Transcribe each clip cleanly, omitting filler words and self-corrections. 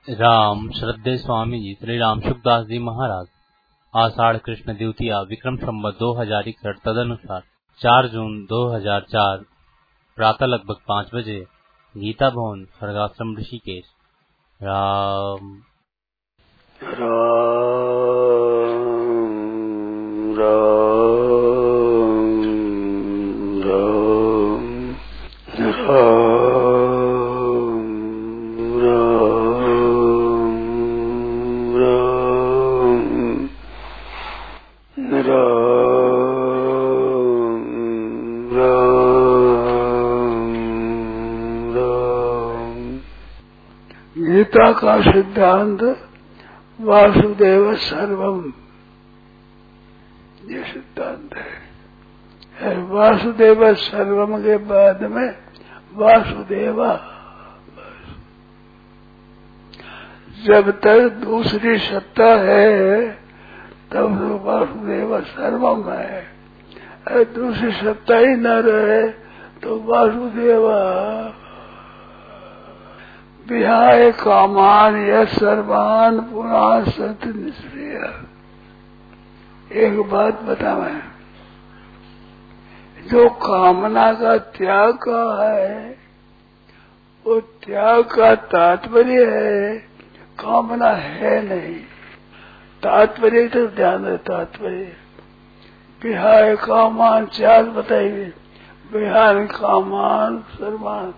राम श्रद्धेय स्वामी जी श्री राम सुखदास जी महाराज आषाढ़ कृष्ण द्वितीया विक्रम संवत 2061 तदनुसार 4 जून 2004 प्रातः लगभग 5 बजे गीता भवन खड़गाश्रम ऋषिकेश। राम राम राम राम गीता का सिद्धांत वासुदेव सर्वम, ये सिद्धांत है। वासुदेव सर्वम के बाद में वासुदेवा, जब तक दूसरी सत्ता है तब तो वासुदेव सर्वम है। अगर दूसरी सत्ता ही न रहे तो वासुदेवा विहाय कामान यह सर्वान पुनः सत्य निष्क्रिय। एक बात बता, मैं जो कामना का त्याग का है वो त्याग का तात्पर्य है, कामना है नहीं। तात्पर्य तो ध्यान है, तात्पर्य विहाय कामान 4 बताइए। विहाय कामान सर्वान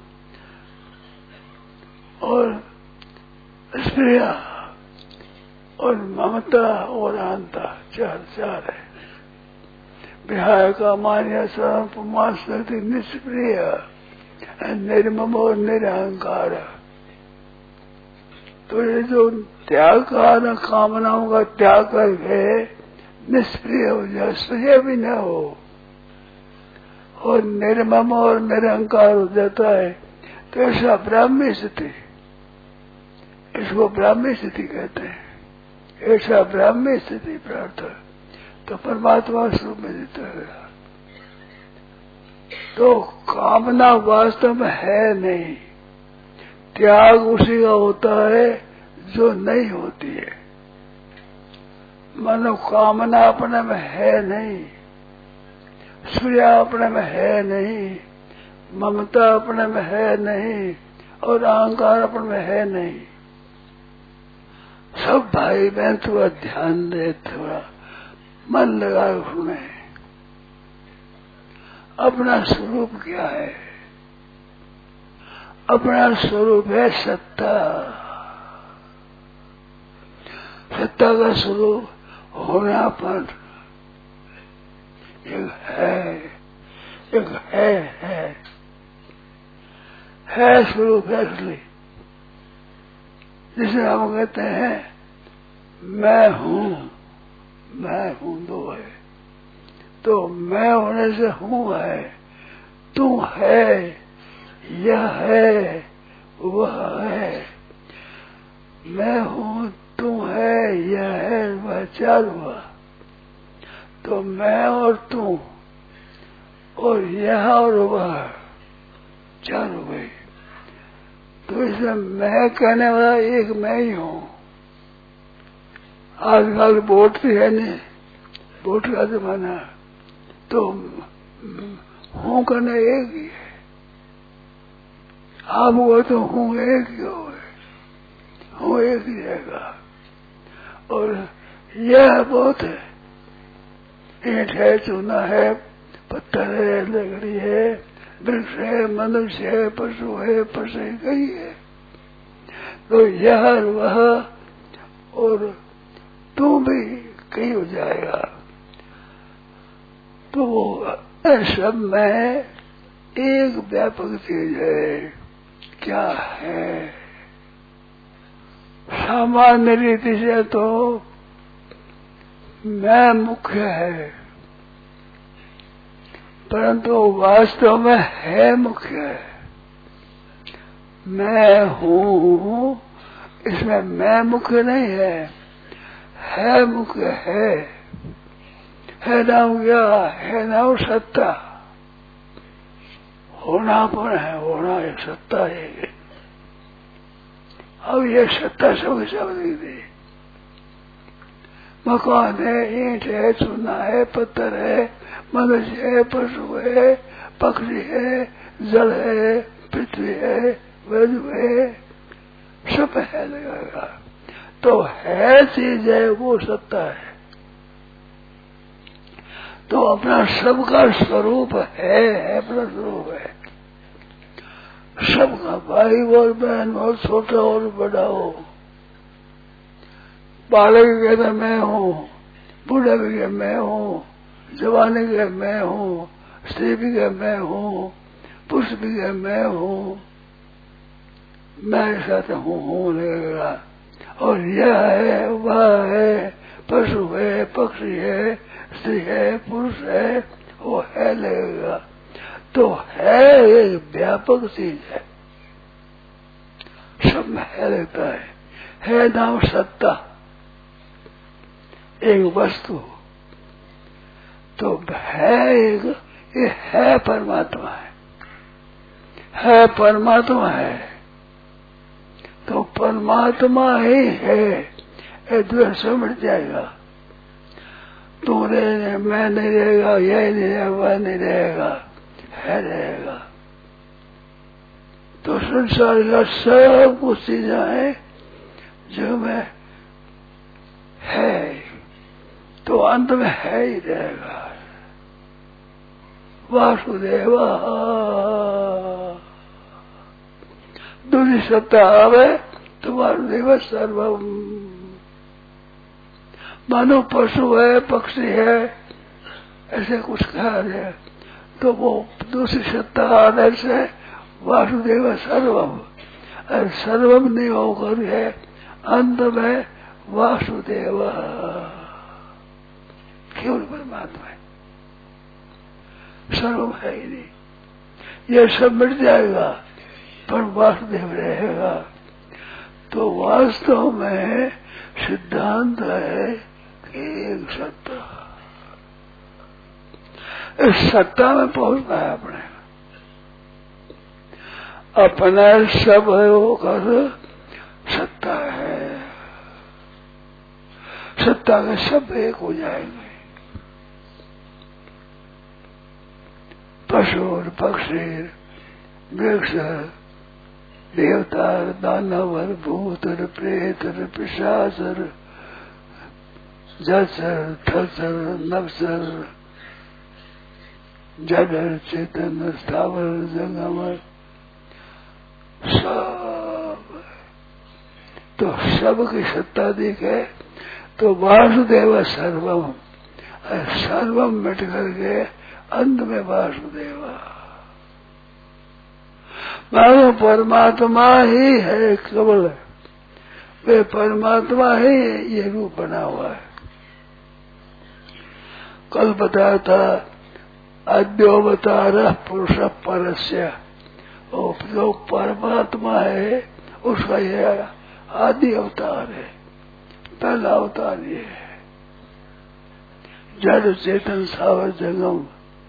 और स्प्रिया और ममता और अहंता 4 है। विहाय का मान्य सर्वमास्ति निष्प्रिय, निर्मम और निरहंकार। तो ये जो त्याग का न कामनाओं का त्याग करके निष्प्रिय हो जाए, स्प्रिय भी न हो और निर्मम और निरहंकार हो जाता है, तो ऐसा ब्राह्मी स्थिति, इसको ब्राह्मी स्थिति कहते हैं। ऐसा ब्राह्मी स्थिति प्राप्त तो परमात्मा स्वरूप में देता है। तो कामना वास्तव में है नहीं, त्याग उसी का होता है जो नहीं होती है। मानो कामना अपने में है नहीं, स्प्रिया अपने में है नहीं, ममता अपने में है नहीं और अहंकार अपने में है नहीं। सब भाई बहन थोड़ा ध्यान दे, थोड़ा मन लगा सुने। अपना स्वरूप क्या है? अपना स्वरूप है सत्ता। सत्ता का स्वरूप होनापन एक है स्वरूप है असली। जिसे हम कहते हैं मैं हूँ दो है, तो मैं होने से हूँ है, तू है, यह है, वह है। मैं हूँ, तू है, यह है, वह 4 हुआ। तो मैं और तू और यह और वह 4 हो गई। तो इसमें मैं कहने वाला एक मैं ही हूँ। आजकल वोट भी है नहीं, वोट का जमाना, तो हूँ कहना एक ही है। आप हुआ तो हूँ एक ही हो, हूँ एक ही रहेगा। और यह बहुत है, ईंट है, चूना है, पत्थर है, लकड़ी है, वृक्ष है, मनुष्य है, पशु है, पशु कई है। तो यह वह और तू भी कहीं हो जाएगा। तो सब में एक व्यापक चीज है। क्या है? सामान्य रीति से तो मैं मुख्य है, परंतु वास्तव में है मुख्य है। मैं हूँ, इसमें मैं मुख्य नहीं है मुख्य है नाम क्या है? नाम सत्ता। होनापन है, होना एक सत्ता है। अब ये सत्ता सब सब दी। मकान है, ईंट है, चूना है, पत्थर है, मनुष्य है, पशु है, पक्षी है, जल है, पृथ्वी है, वायु है, सब है लगेगा। तो है चीज है वो सत्ता है। तो अपना सबका स्वरूप है, अपना स्वरूप है सबका, भाई और बहन और छोटा और बड़ा हो। बालक भी कहता मैं हूँ, बूढ़ा भी कहे मैं हूँ, जवान भी कहे मैं हूँ, स्त्री भी कहे मैं हूँ, पुरुष भी कहे मैं हूँ। मैं साथ हूँ लगेगा। और यह है, वह है, पशु है, पक्षी है, स्त्री है, पुरुष है, वो है लगेगा। तो है एक व्यापक चीज है, सब में है लगता है नाम सत्ता, एक वस्तु। तो है एक, ये है परमात्मा है परमात्मा है। तो परमात्मा ही है, ये द्वेष मिट जाएगा। तू रहे, मैं नहीं रहेगा, यह नहीं रहेगा, वह नहीं रहेगा, है रहेगा। तो संसार का सब कुछ चीजें हैं जो में है, तो अंत में है ही रहेगा। वासुदेवा दूसरी सत्ता आवे तो वासुदेव सर्वम। मानो पशु है, पक्षी है, ऐसे कुछ कहा है, तो वो दूसरी सत्ता आने से वासुदेव सर्वम, और सर्वम नहीं होकर है अंत में वासुदेव केवल परमात्मा है, सर्वम है ही नहीं। यह सब मिट जाएगा पर वासुदेव रहेगा। तो वास्तव में सिद्धांत है कि एक सत्ता, इस सत्ता में पहुंचना है अपना सब होकर सत्ता है। सत्ता के सब एक हो जाएंगे, पशु और पक्षी, वृक्ष, देवता, दानवर, भूत, प्रेत, पिशाचर, जचर, थचर, नक्सर, जड़, चेतन, स्थावर, जंगमर, सब। तो सबकी सत्ता दिखे तो वासुदेव सर्वम, सर्वम मिट करके अंत में वासुदेवा। मानो परमात्मा ही है केवल, वे परमात्मा ही ये रूप बना हुआ है। कल बताया था अद्योवतार पुरुष परस्य, जो परमात्मा है उसका यह आदि अवतार है, पहला अवतार ये है। जड़ चेतन सावर जंगम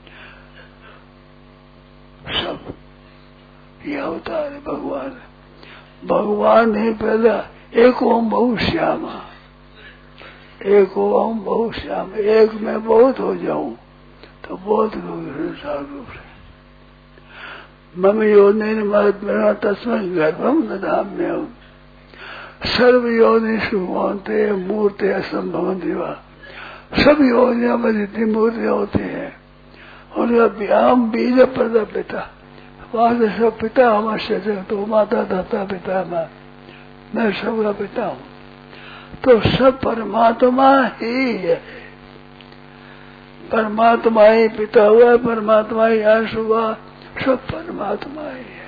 सब ये अवतार है भगवान। भगवान ही पहला एक ओम बहुश्यामा, एक ओम बहुश्याम, एक में बहुत हो जाऊं तो बहुत संसार रूप से। मम योनि महात्मा तस्मै गर्भम दधाम्यहम्, सर्व योनिषु मानते मूर्ति असंभवन्ति वा। सब योनियों में जितनी मूर्तियां होती हैं उनका हम बीज प्रदा पिता, वहां से सब पिता हमारे से, तो माता दाता पिता मैं सबका पिता हूँ। तो सब परमात्मा ही है, परमात्मा ही पिता हुआ, परमात्मा ही अंश हुआ, सब परमात्मा ही है।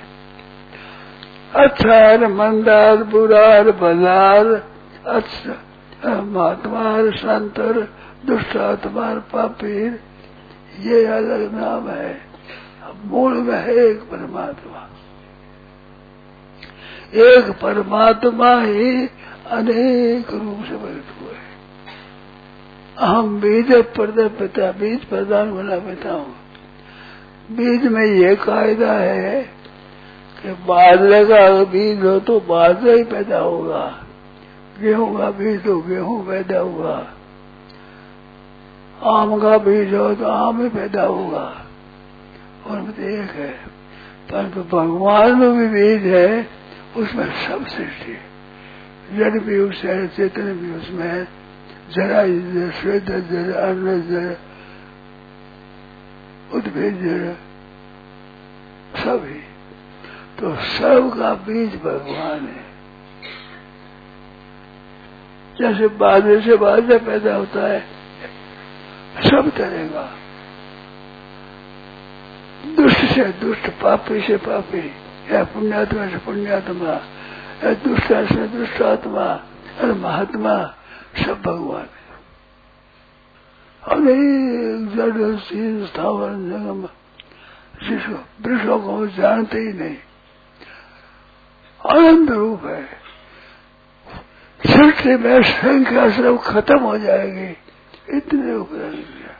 अच्छा मंदार बुरार भलार, अच्छा महात्मार संतर, दुष्टात्मार पापीर, ये अलग नाम है। मूल में है एक परमात्मा, एक परमात्मा ही अनेक रूप से प्रकट हुए। हम बीज प्रदा पिता, बीज प्रदान बना पिता हूँ। बीज में ये कायदा है कि बाजरे का बीज हो तो बाजरा ही पैदा होगा, गेहूं का बीज हो गेहूं पैदा होगा, आम का बीज हो तो आम ही पैदा होगा, उनमें तो एक है। परंतु भगवान में भी बीज है, उसमें सब सृष्टि, जड़ भी उसमें, चेतन भी उसमें, जरा श्वेत जड़, अन्न जड़, उद्भिद जड़, सभी। तो सब का बीज भगवान है। जैसे बाजरे से बाजरा पैदा होता है, सब तरह का, दुष्ट से दुष्ट, पापी से पापी, या पुण्यात्मा से पुण्यात्मा, या दुष्ट से दुष्ट आत्मा और महात्मा, सब भगवान है। अनेक जड़ चीज स्थावर जंगम, जिसको वृक्षों को जानते ही नहीं, आनंद रूप है। सृष्टि में संख्या सब खत्म हो जाएगी, इतने ऊपर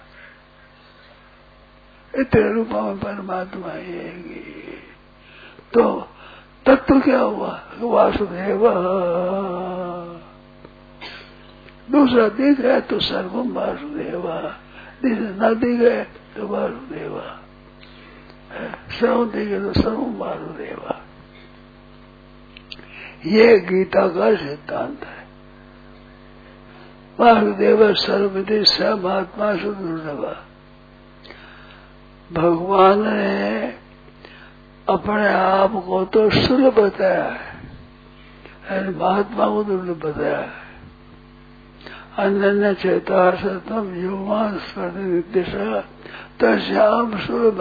इतने रूपों में परमात्मा आएगी। तो तत्व क्या हुआ? वासुदेव। दूसरा दिख है तो सर्वम वासुदेवा, न दिख है तो वासुदेवा, सर्व दिखे तो सर्वम वासुदेवा। ये गीता का सिद्धांत है। वासुदेव सर्वविधि स महात्मा सुदुर्लभ। भगवान ने अपने आप को तो सुलभ बताया है, महात्मा को दुर्लभ बताया है। अनन्य चेता सतम युवान स्मृति निर्देशा तस्याम सुलभ,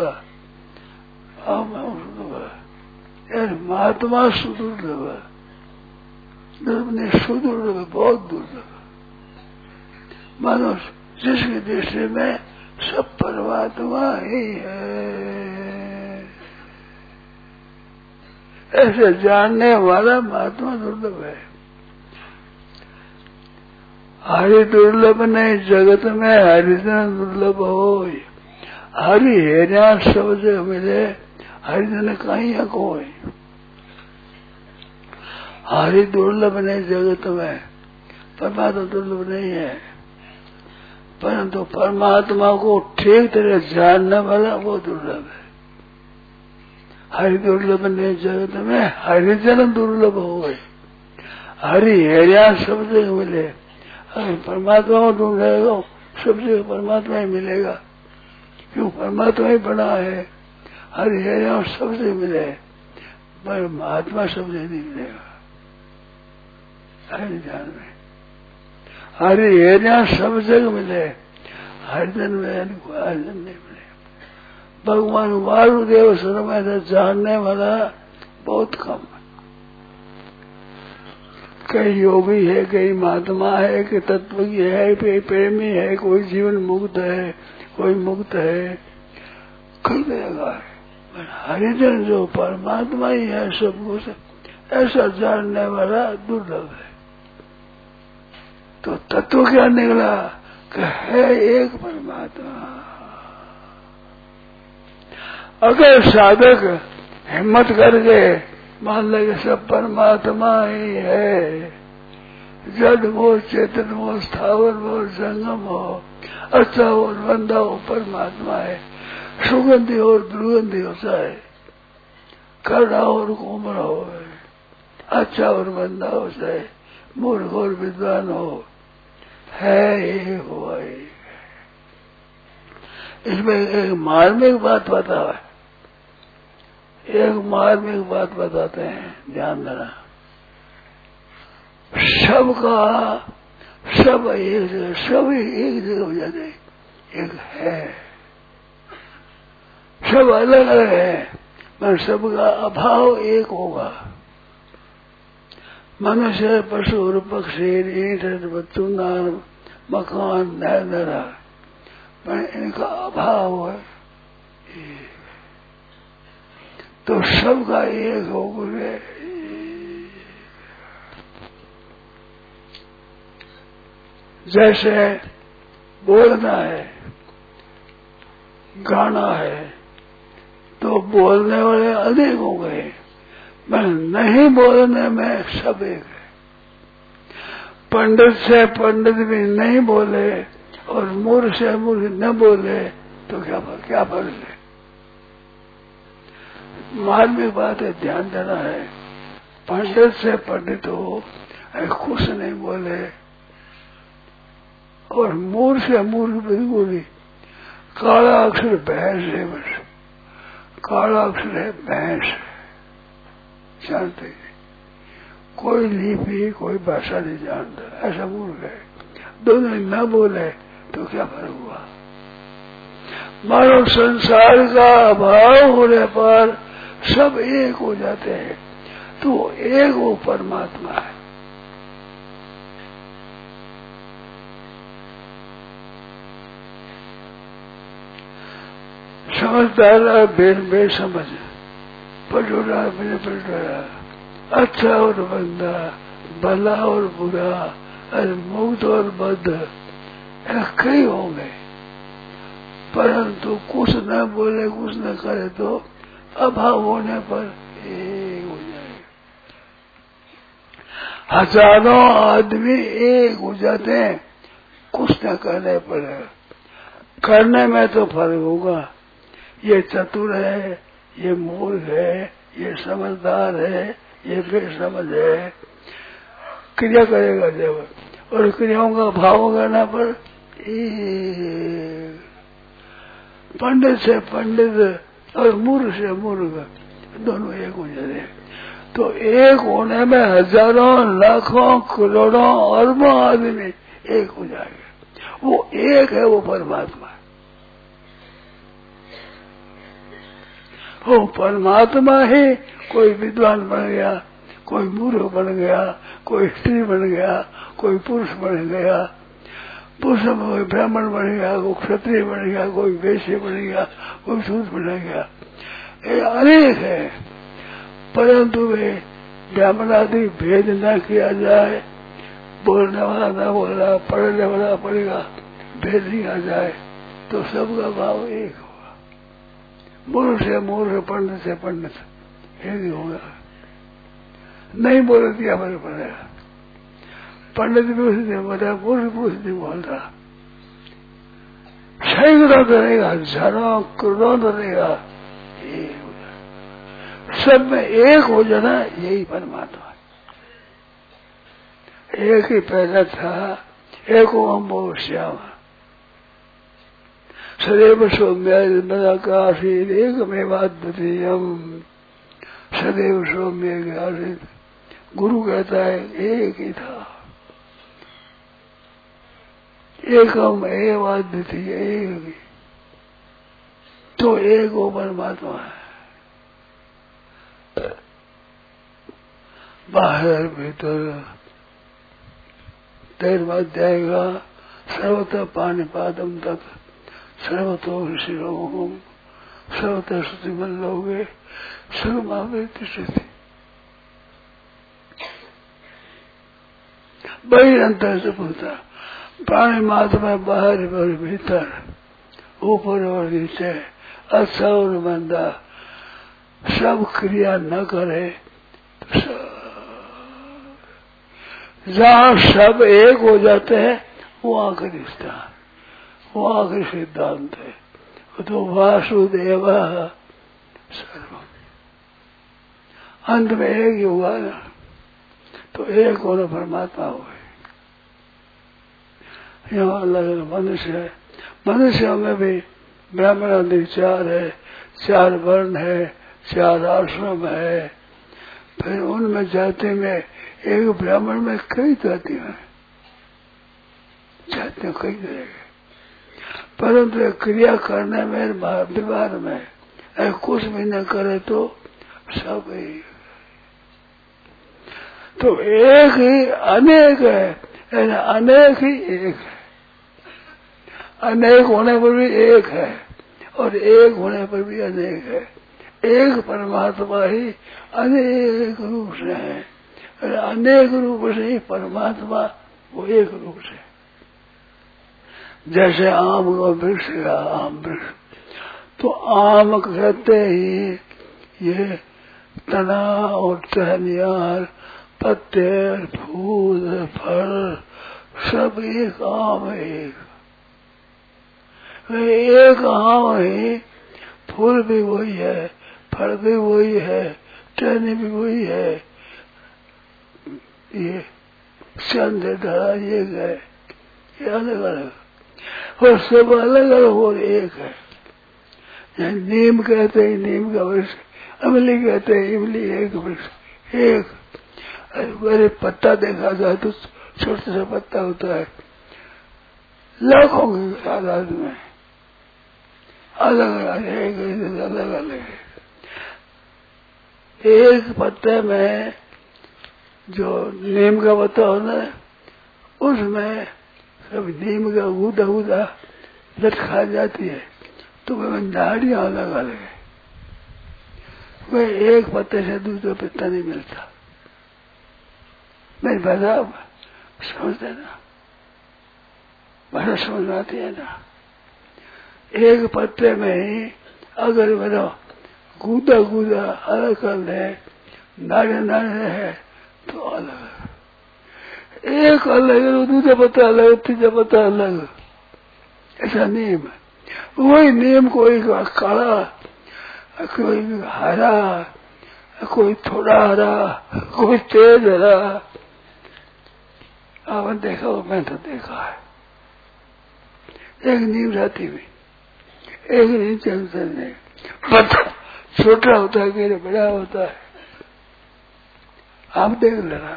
महात्मा सुदुर्लभ, सुदुर्लभ, बहुत दुर्लभ। मानो जिसकी दृष्टि में सब परमात्मा ही है, ऐसे जानने वाला महात्मा दुर्लभ है। हरि दुर्लभ नहीं जगत में हरिजन दुर्लभ हो। हरि हेरा सब जगह मिले, हरिजन कहीं है कोई। हरि दुर्लभ नहीं जगत में, परमात्मा दुर्लभ नहीं है। परंतु परमात्मा को ठीक तरह जानने वाला वो दुर्लभ है। हरि दुर्लभ नहीं जगत में, हरिजन दुर्लभ हो गए। हरि हेरा सब जगह मिले, परमात्मा को ढूंढेगा सब जगह परमात्मा ही मिलेगा, क्यों? परमात्मा ही बना है। हरि हेरा सब जगह मिले, पर महात्मा सब जगह नहीं मिलेगा। हरि ध्यान में हरि हेरा सब जगह मिले, हरिजन में हरिजन नहीं मिले। भगवान वासुदेव सर्वमें जानने वाला बहुत कम है। कई योगी है, कई महात्मा है, कई तत्वज्ञ है, कोई प्रेमी है, कोई जीवन मुक्त है, कोई मुक्त है, कई जगह है। हरिजन जो परमात्मा ही है सब कुछ, ऐसा जानने वाला दुर्लभ है। तो तत्व क्या निकला कि है एक परमात्मा। अगर साधक हिम्मत करके मान ले कि सब परमात्मा ही है, जड़ हो, चेतन हो, स्थावर हो, जंगम हो, अच्छा और बंदा हो, परमात्मा है। सुगंधी और दुर्गंधी हो, चाहे करड़ा और कोमल हो, अच्छा और बंदा हो, चाहे मूर्ख और विद्वान हो, है ये हुआ ही। इसमें एक मार्मिक बात बता है, एक मार्मिक बात बताते हैं, ध्यान देना। सबका सब एक जगह, सभी एक जगह हो जाते, एक है। सब अलग अलग है, मगर सबका अभाव एक होगा। मनुष्य, पशु और पक्षी, ईंट, चूनार, मकान, नहरा, पर इनका अभाव है। तो सबका एक हो गए। जैसे बोलना है, गाना है, तो बोलने वाले अनेक हो गए, मैं नहीं बोलने में सब एक है। पंडित से पंडित भी नहीं बोले और मूर्ख से मूर्ख न बोले तो क्या फर्क है। मार्मिक बात है, ध्यान देना है। पंडित से पंडित हो, कुछ नहीं बोले और मूर्ख से मूर्ख बिल्कुल ही काला अक्षर भैंस है, बस काला अक्षर है भैंस, जानते नहीं, कोई लिपि कोई भाषा नहीं जानता, ऐसा मूर्ख है। दोनों न बोले तो क्या फर्क हुआ। मानव संसार का अभाव होने पर सब एक हो जाते हैं, तो एक वो परमात्मा है। समझदार बेर समझ, पटोरा बिना पटोरा, अच्छा और बंदा, भला और बुरा, मुक्त और बद्ध, कई होंगे, परंतु कुछ न बोले कुछ न करे तो अभाव होने पर एक हो जाएगा। हजारों आदमी एक हो जाते हैं, कुछ न करने पड़ेगा। करने में तो फर्क होगा, ये चतुर है, ये मूर्ख है, ये समझदार है, ये बेसमझ है, क्रिया करेगा जब, और क्रियाओं का भाव करने पर पंडित से पंडित और मूर्ख से मूर्ख दोनों एक हो जाते हैं। तो एक होने में हजारों लाखों करोड़ों अरबों आदमी एक हो जाएगा। वो एक है, वो परमात्मा है। वो परमात्मा ही कोई विद्वान बन गया, कोई मूर्ख बन गया, कोई स्त्री बन गया, कोई पुरुष बन गया, पुरुष में कोई ब्राह्मण बन गया, कोई क्षत्रिय बन गया, कोई वैश्य बन गया, कोई शूद्र बन गया, ये अनेक है। परंतु वे ब्राह्मण आदि भेद न किया जाए, बोलने वाला न बोला, पढ़ने वाला पढ़ेगा, भेद नहीं आ जाए तो सबका भाव एक होगा। मूर्ख से मूर्ख, पंडित से पंडित एक ही होगा। नहीं बोले क्या फर्क पड़ेगा। पंडित भी उसी नहीं बोल रहा, मूर्ख भी उसी नहीं बोल रहा, सैकड़ों करेगा, हजारों करोड़ों करेगा, सब में एक हो जाना, यही परमात्मा है। एक ही पहला था, एक ओम श्याम, सदैव सौम्याकाशीत एकमेवाद्वितीयम, सदैव सौम्य आसीत। गुरु कहता है एक ही था, एकम एवाद्वितीय, एक ही, तो एक वो परमात्मा है। बाहर भीतर 13वां अध्याय का सर्वतः पाणिपादम तत् सर्वतो ऋषिरोम सर्वतः श्रुतिमल्लोगे सर्वमावेति श्रुति। बहिरंतर से पूछता, प्राणी मात्र में बाहर और भीतर, ऊपर और नीचे, अच्छा और मंदा, सब क्रिया न करे तो जहाँ सब एक हो जाते हैं वो आखिरी स्थान, वो आखिरी सिद्धांत है। तो वासुदेव सर्वम, अंत में एक ही हुआ ना, तो एक होना परमात्मा हुए। यहाँ अलग अलग मनुष्य है, मनुष्यों में भी ब्राह्मण आदि 4 है, 4 वर्ण है, 4 आश्रम है, फिर उनमें जाति में एक ब्राह्मण में कई जातियां हैं, जातियां कई तरह के, परंतु क्रिया करने में व्यवहार में कुछ भी न करे तो सब एक, तो एक ही अनेक है, अनेक ही एक है। अनेक होने पर भी एक है और एक होने पर भी अनेक है। एक परमात्मा ही अनेक रूप से है, अनेक रूप से ही परमात्मा वो एक रूप से। जैसे आम का वृक्ष है, आम वृक्ष, तो आम कहते ही ये तना और टहनियार, पत्ते, फूल, फल सब एक आम एक। एक आम है, फूल भी वही है, फल भी वही है, टहनी भी वही है, ये चंद धरा ये है, ये अलग अलग और सब अलग अलग और एक है। नीम कहते हैं नीम का वृक्ष, इमली कहते हैं इमली एक वृक्ष एक। मेरे पत्ता देखा जाए तो छोटा सा पत्ता होता है, लाखों की तादाद में अलग अलग है। एक पत्ते में जो नीम का पत्ता होता है उसमें सब नीम का गूदा गूदा लटका जाती है, तो वह नाड़ियां अलग अलग है। वह एक पत्ते से दूसरा पत्ता नहीं मिलता। मेरी भाषा समझते ना, भाषा समझ आती है ना। एक पत्ते में ही अगर मेरा गूदा गूदा अलग कर ले, नाड़े नाड़े है तो अलग। एक अलग है, दूसरा पत्ता अलग, तीसरा पत्ता अलग, ऐसा नियम है। वही नियम कोई काला, कोई हरा, कोई थोड़ा हरा, कोई तेज हरा। आपने देखा हो, मैं तो देखा है। एक नीम रहती हुई, एक नीम चलते नहीं, पत्ता छोटा होता है कि बड़ा होता है, आप देख लेना।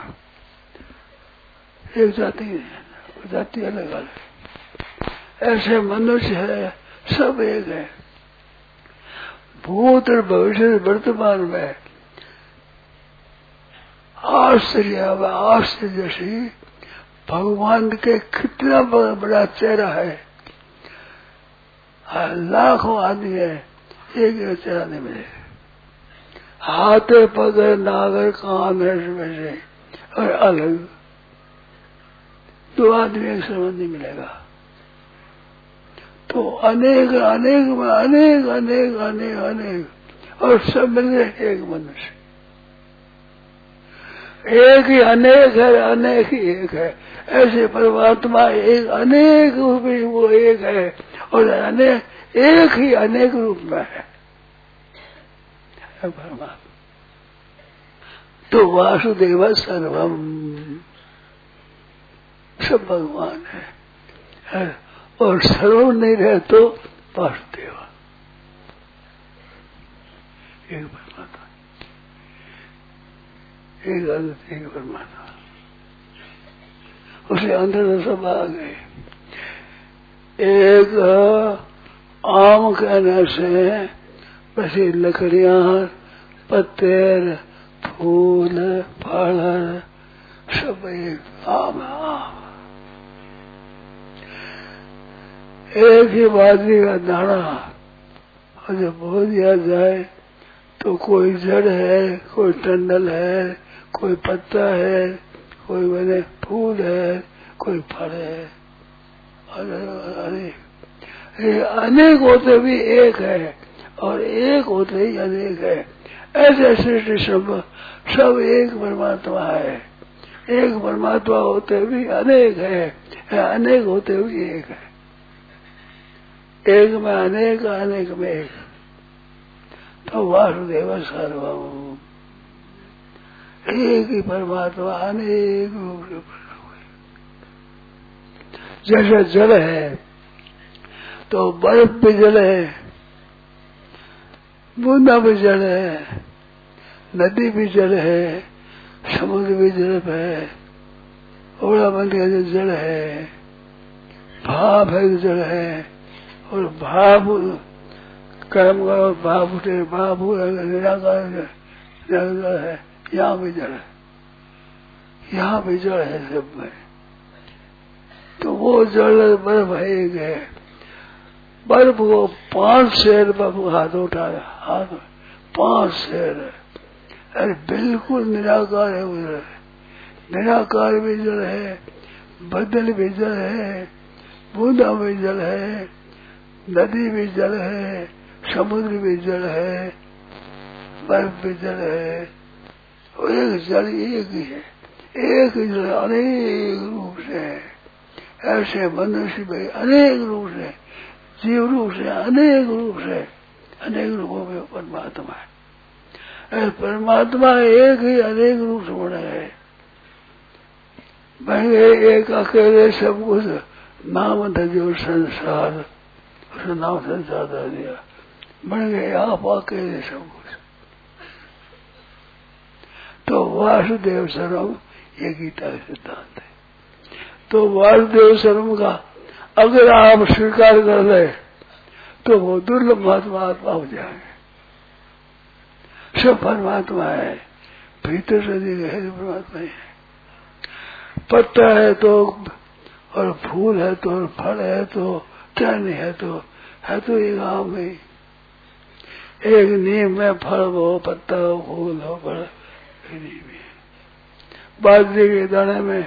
एक जाति है, जाति अलग अलग। ऐसे मनुष्य है, सब एक है। भूत और भविष्य वर्तमान में आश्चर्य से भगवान के कितना बड़ा चेहरा है। लाखों आदमी है, एक चेहरा नहीं मिलेगा। हाथ पग नागर कान है वैसे और अलग, दो आदमी एक समान नहीं मिलेगा। तो अनेक अनेक में अनेक अनेक अनेक अनेक और सब मिले एक मनुष्य। एक ही अनेक है, अनेक ही एक है। ऐसे परमात्मा एक अनेक रूप में वो एक है और अनेक एक ही अनेक रूप में है परमात्मा। तो वासुदेव सर्वम, सब भगवान है और सर्व नहीं रहे तो वासुदेव एक परमात्मा, एक अद्वित एक परमात्मा। उसे अंदर सब आ गए। एक आम कहने से वैसे लकड़ियां, पत्ते, फूल, फल सब एक आम आम। एक ही बाजरी का दाना और जब बो दिया जाए तो कोई जड़ है, कोई टंडल है, कोई पत्ता है, कोई मैंने फूल है, कोई फल है, अनेक होते भी एक है और एक होते ही अनेक है। ऐसे सृष्टि सब एक परमात्मा है। एक परमात्मा होते भी अनेक है, अनेक होते भी एक है। एक में अनेक, अनेक में एक। तो वासुदेव सर्वम, एक ही परमात्मा अनेक रूप से प्रकट हुए। जैसे जल है तो बर्फ भी जल है, बूंदा भी जल है, नदी भी जल है, समुद्र भी जल है, ओला बन का जो जल है, भाप है जल है और भाप कर्म का भाप उठे, भाप निराकार है। यहाँ भी जल है, यहाँ भी जल है सब में। तो वो जल बर्फ है एक है। बर्फ को 5 शेर बर्फ हाथ उठाया, हाथ 5 शेर है। अरे बिल्कुल निराकार है उधर, निराकार भी जल है, बदल भी जल है, बूंदा भी जल है, नदी भी जल है, समुद्र भी जल है, बर्फ भी जल है, और एक जल एक ही है, एक ही जल अनेक रूप से है। ऐसे मनुष्य में अनेक रूप से, जीव रूप से, अनेक रूप से, अनेक रूपों में परमात्मा है। परमात्मा एक ही अनेक रूप से बना है। बन गए एक अकेले सब कुछ, नाम था जो संसार, उसका नाम संसार दे दिया। बन गए आप अकेले सब कुछ। तो वासुदेव सर्वम ये गीता का सिद्धांत है। तो वासुदेव सर्वम का अगर आप स्वीकार कर ले तो वो दुर्लभ महात्मा आत्मा हो जाएंगे। सब परमात्मा है, भीतर से है परमात्मा है। पत्ता है तो, और फूल है तो, और फल है तो, टहनी है तो एक आम में, एक नीम में फल हो, पत्ता हो, फूल हो, फल नीम है। बाजरे के दाने में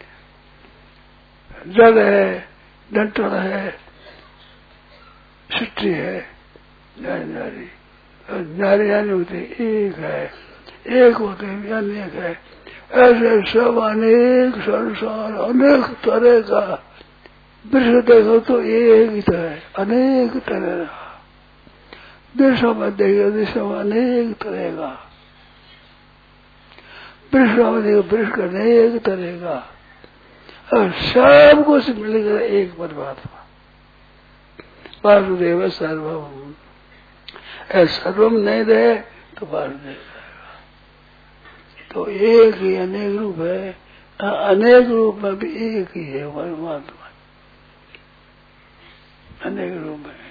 जड़ है, डंठल है, सिट्टी है, नारी नारी यानी होती एक है, एक होते अनेक है। ऐसे सब अनेक संसार, अनेक तरह का वृक्ष देखो तो एक ही तरह है, अनेक तरह का। देशों में देखो, देशों में अनेक तरह का वृक्षों में देखो, वृक्ष अनेक तरह का, और सब कुछ मिलकर एक परमात्मा। वासुदेव सर्वम, सर्वम नहीं रहे तो वासुदेव रहेगा। तो एक ही अनेक रूप है, अनेक रूप में भी एक ही है परमात्मा, अनेक रूप है।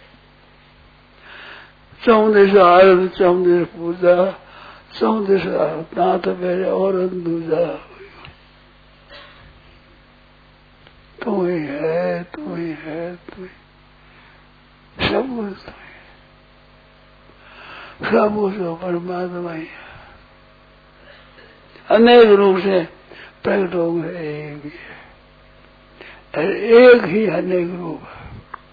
चौदह से आरत, चौदह पूजा, चौदह से नाथ मेरे और दूजा। तू ही है, तू ही है, तू ही सब कुछ, तू ही सब कुछ परमात्मा ही है। अनेक रूप से प्रकट हो गए, एक ही है, एक ही अनेक रूप है।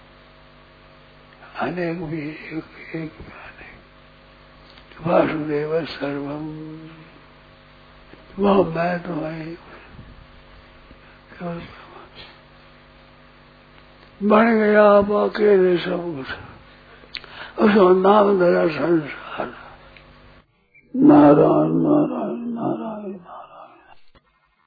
अनेक भी एक, एक भी अनेक। वासुदेव सर्वम, वह मैं तो है, बन गया आप अकेले सब कुछ, उसका नाम धरा संसार। नारायण नारायण।